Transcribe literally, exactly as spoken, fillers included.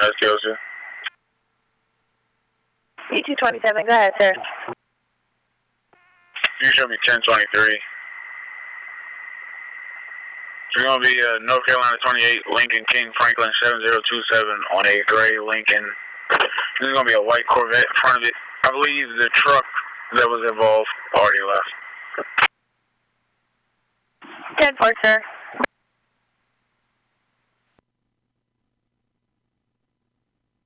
S T O two. E two twenty-seven, go ahead, sir. You show me ten twenty-three. It's going to be uh, North Carolina twenty-eight, Lincoln King Franklin seven zero two seven on a gray Lincoln. This is going to be a white Corvette in front of it. I believe the truck that was involved already left. ten four, sir.